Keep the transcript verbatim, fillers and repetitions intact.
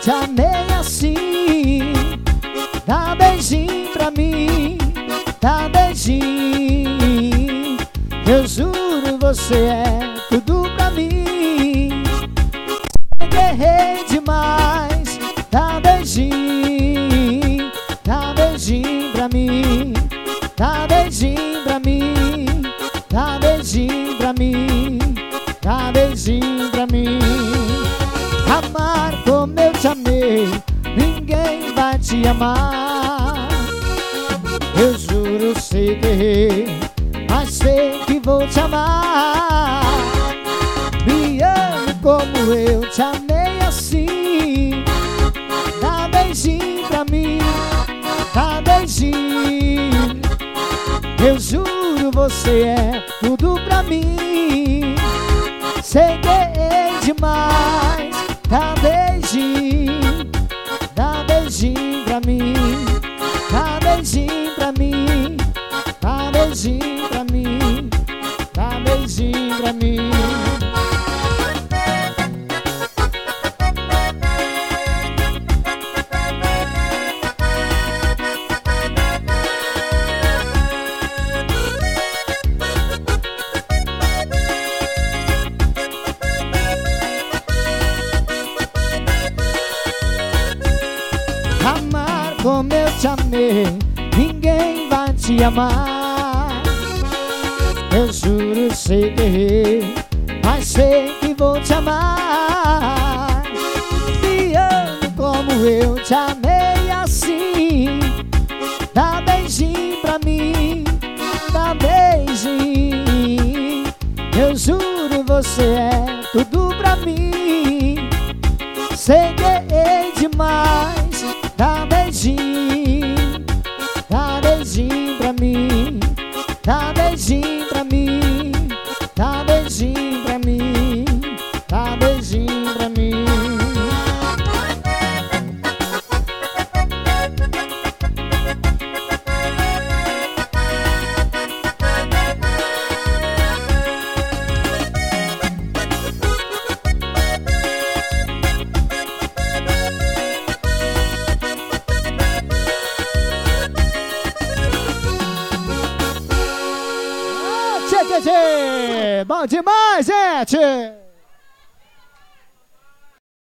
te amei assim. Dá beijinho pra mim, dá beijinho. Eu juro, você é tudo pra mim. Guerrei demais, dá beijinho, dá beijinho pra mim, dá beijinho pra mim, dá beijinho pra mim, dá beijinho pra mim. Amar como eu te amei, ninguém vai te amar. Eu juro, sei que errei, mas sei que vou te amar. Me ame como eu te amei assim. Dá beijinho pra mim, dá beijinho. Eu juro, você é tudo pra mim. Sei que errei demais. Dá beijinho, dá beijinho pra mim, dá beijinho pra mim, dá beijinho pra mim, dá beijinho pra mim. Amar como eu te amei, ninguém vai te amar. Eu juro, sei que errei, mas sei que vou te amar. Me ame como eu te amei assim. Dá beijinho pra mim, dá beijinho. Eu juro, você é tudo pra mim. Sei que errei demais. Dá beijinho, dá beijinho pra mim, dá beijinho pra mim, dá beijinho pra mim, dá beijinho pra mim. Tchê, tchê, tchê. Bom demais, gente!